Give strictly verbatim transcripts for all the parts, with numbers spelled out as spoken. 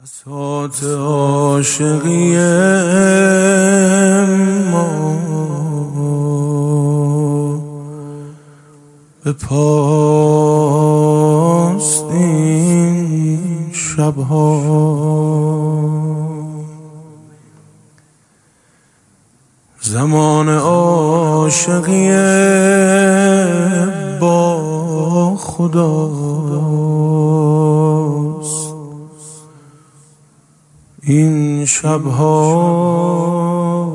بساط عاشقی ما به پاست این شبها، زمان عاشقی با خداست این شبها.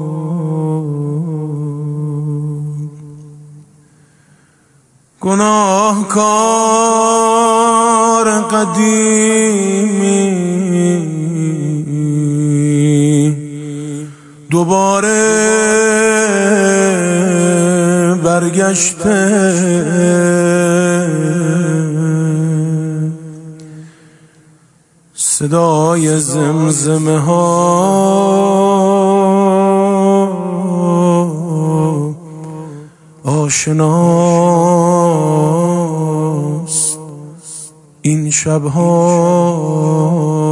گناهکار قدیمی دوباره برگشته، صدای زمزمه ها آشناست این شبها.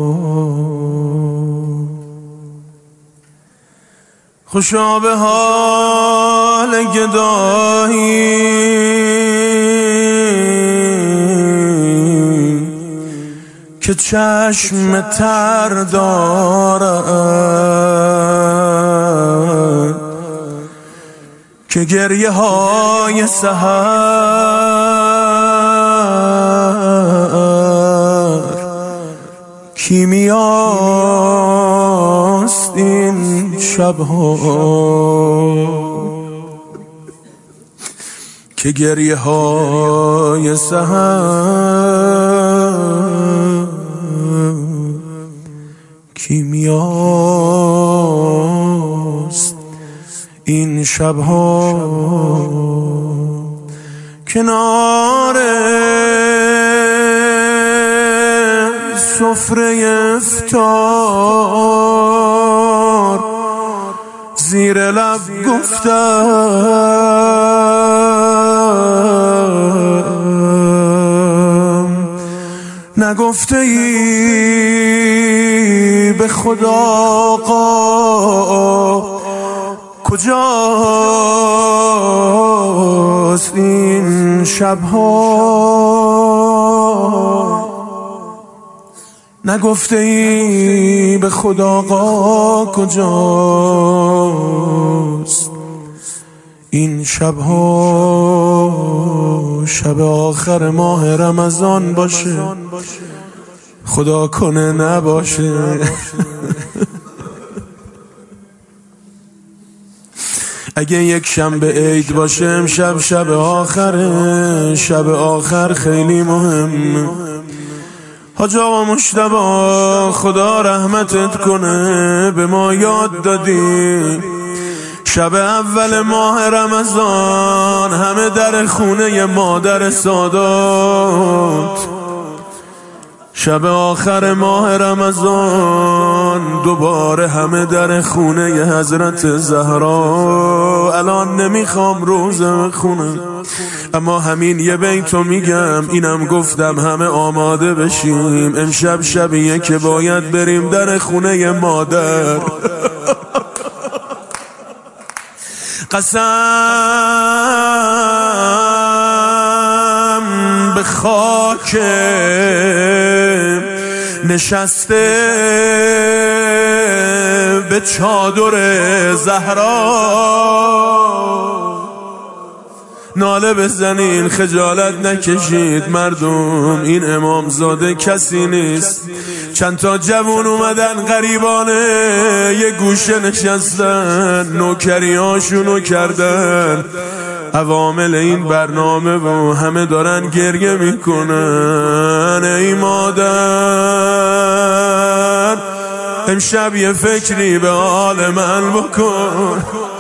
خوشا به حال گدایی که چشم تر دارد، که گریه های سحر کیمیاست این شبها، که گریه های سحر کیمیاست این شبها. کنار سفره افطار زیر لب گفتم، نگفته ای به خدا آقا کجاست این شبها، نگفته ای به خدا آقا کجاست این شبها. شب آخر ماه رمضان باشه، خدا کنه نباشه. اگه یک شنبه عید باشه امشب شب آخره، شب آخر خیلی مهمه. حاج آقا مجتبی خدا رحمتت کنه، به ما یاد دادی شب اول ماه رمضان همه در خونه مادر سادات، شب آخر ماه رمضان دوباره همه در خونه حضرت زهرا. الان نمیخوام روزه بخونم، اما همین یه بیتو میگم، اینم گفتم همه آماده بشیم. امشب شبیه که باید بریم در خونه مادر. قسم به خاک نشسته به چادر زهرا، ناله بزنین خجالت نکشید مردم، این امامزاده کسی نیست. چند تا جوون اومدن غریبانه یه گوشه نشستن، نوکریاشونو کردن عوامل این برنامه و همه دارن گریه میکنن. ای مادر امشب یه فکری به حال من بکن،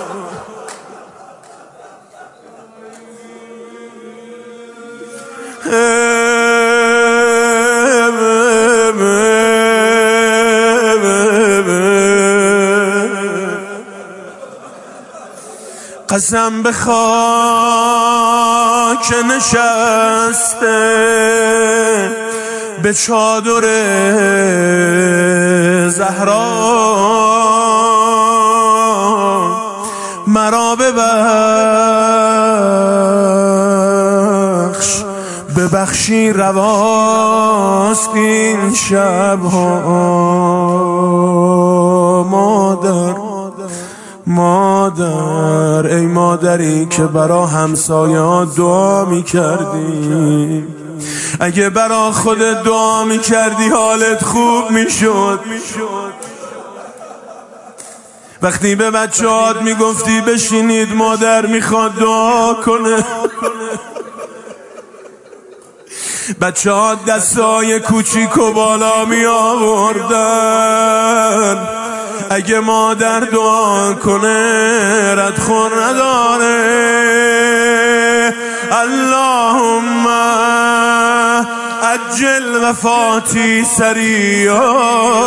قسم به خاک نشسته به چادر مرا ببخش، ببخشی رواست این شبها. مادر مادر ای مادری که برا همسایه دعا می کردی، اگه برا خودت دعا می کردی حالت خوب می شد. وقتی به بچه هات می گفتی بشینید مادر میخواد دعا کنه، بچه ها دستای کوچیک و بالا می آوردن. اگه مادر دعا کنه ردخور نداره. اللهم عجل وفاتی سریعا،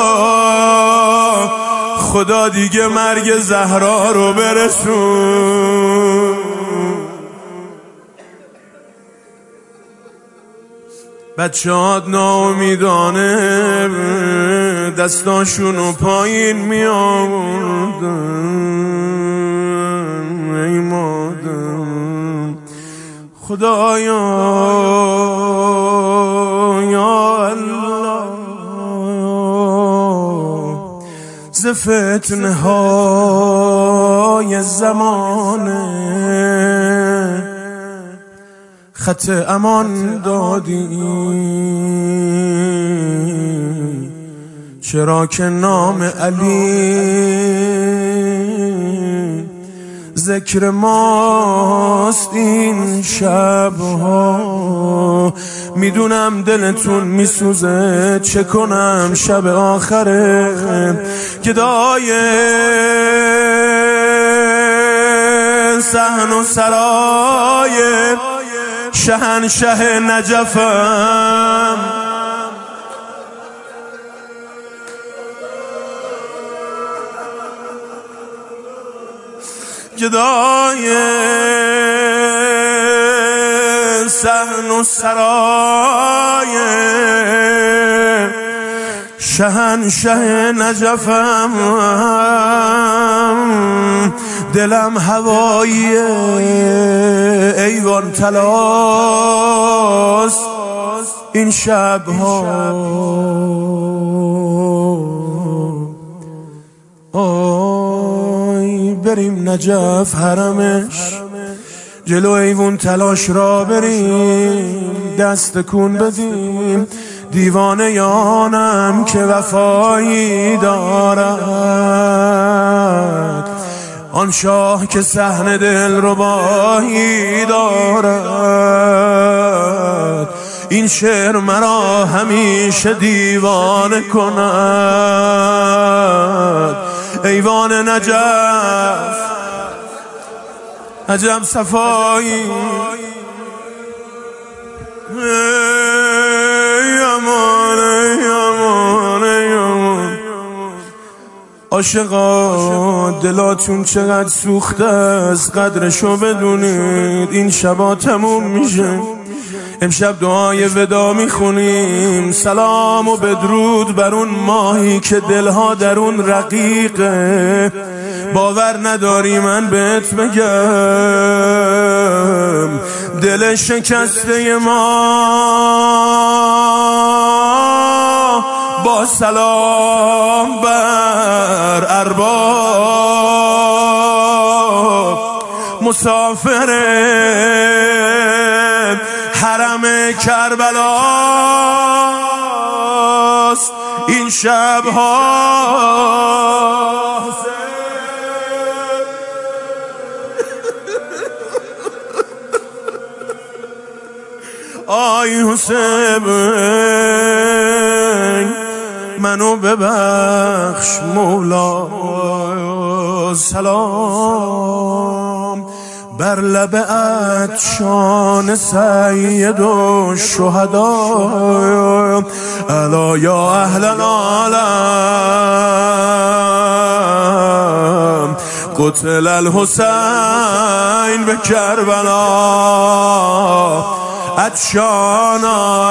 خدا دیگه مرگ زهرا رو برسون. بچه هات ناامیدانه دستاشونو پایین می آوردن. ای مادر خدایا یا الله، ز فتنه های زمانه خط امان دادی، چرا که نام علی ذکر ماست این شبها. میدونم دلتون میسوزه، چه کنم شب آخره گدای صحن و سرای شهنشه نجفم. گدای صحن و سرای شهنشه نجفم. دلم هوایی ایوان تلاست این شبها. آی بریم نجف حرمش، جلو ایوان تلاش را بریم، دست کن بدیم دیوانه یانم که وفایی دارد. آن شاه که صحن دلربایی دارد. این شعر مرا همیشه دیوانه کند. ایوان نجف عجب صفایی، عاشقا دلاتون چقدر سوخته است، قدرشو بدونید این شبا تموم میشه. امشب دعای ودا میخونیم، سلام و بدرود بر اون ماهی که دلها در اون رقیقه. باور نداری من بهت بگم دل شکسته ما با سلام بر ارباب مسافر حرم کربلاست این شبها. آی حسین منو ببخش مولا. سلام بر لب عطشان سید و شهدا. الا یا اهل العالم قتل الحسین به کربلا. عطشانا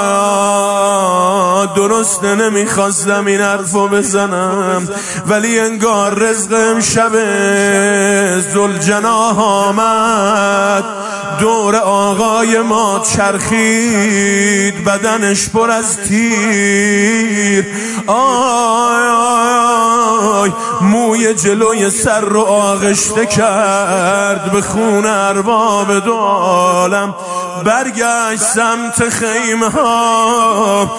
درسته نمیخواستم این حرفو بزنم، ولی انگار رزق امشب ذوالجناح آمد، دور آقای ما چرخید، بدنش پر از تیر، آی آی موی جلوی سر رو آغشته کرد به خون ارباب دو عالم. برگشت سمت خیمه ها،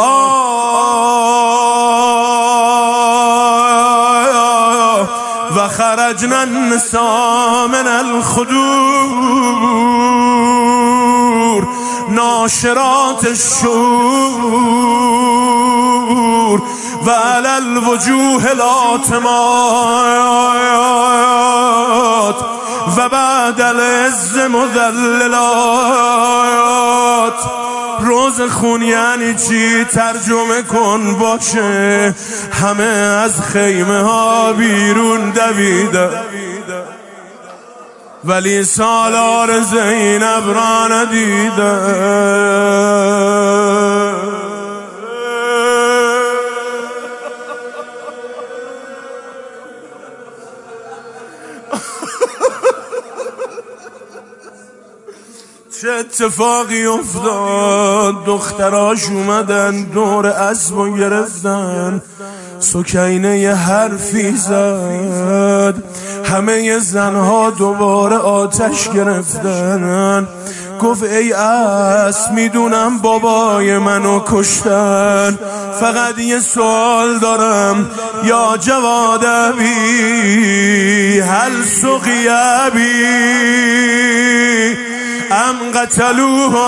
و خرجنا النساء من الخدور ناشرات الشور و علی الوجوه لاتمات و بعد العز مذللات. روز خون یعنی چی؟ ترجمه کن باشه. همه از خیمه ها بیرون دویده، ولی سالار زینب را ندیده. چه اتفاقی افتاد؟ دختراش اومدن دور اسب و گرفتن. سکینه یه حرفی زد، همه زنها دوباره آتش گرفتن. گفت ای اسب میدونم بابای منو کشتن، فقط یه سوال دارم یا جواد ابی هل سقی ابی ام قتلوه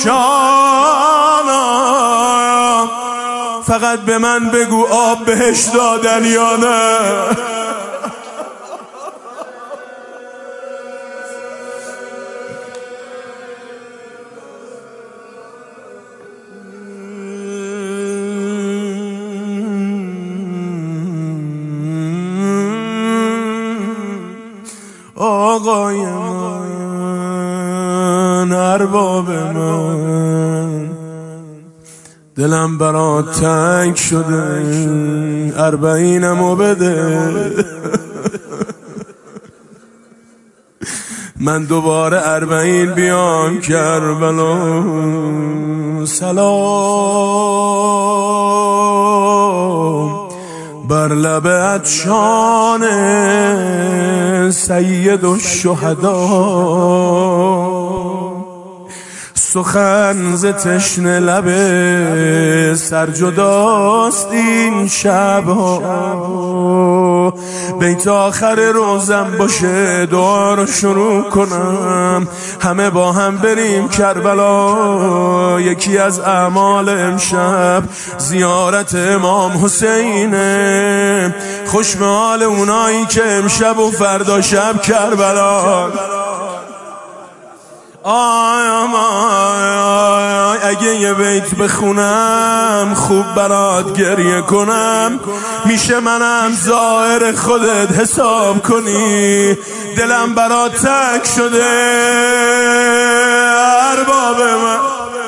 عطشانا؟ فقط به من بگو آب بهش دادن یا نه؟ آقای من، ارباب من، دلم برات تنگ شده، اربعینمو بده. من دوباره اربعین بیام کربلا. سلام بر لب عطشان سید الشهدا، سخن ز تشنه لب سرجداست این شبها. بیت آخر روزم باشه دعا رو شروع کنم، همه با هم بریم کربلا. یکی از اعمال امشب زیارت امام حسینه. خوش به حال اونایی که امشب و فردا شب کربلا. آی آی اگه یه بیت بخونم خوب برات گریه کنم، میشه منم ظاهر خودت حساب کنی. دلم برات تنگ شده ارباب من.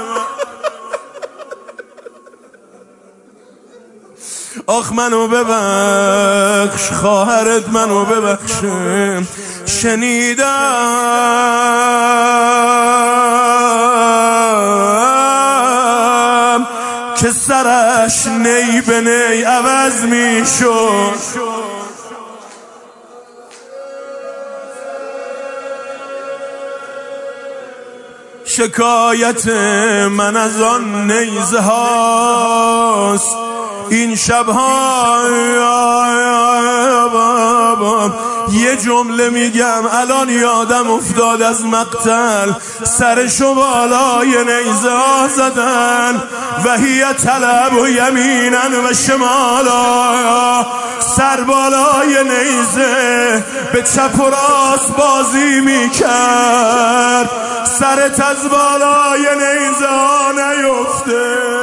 آخ منو ببخش، خواهرت منو ببخشه. شنیدم که سرش نی به نی عوض می شد. شکایت من از آن نیزه هاست این شبها. یه جمله میگم الان یادم افتاد از مقتل. سرشو بالای نیزه ها زدن و هی طلب و یمینن و شمالا. سر بالای نیزه به چپ و راست بازی میکرد. سرت از بالای نیزه ها نیفته.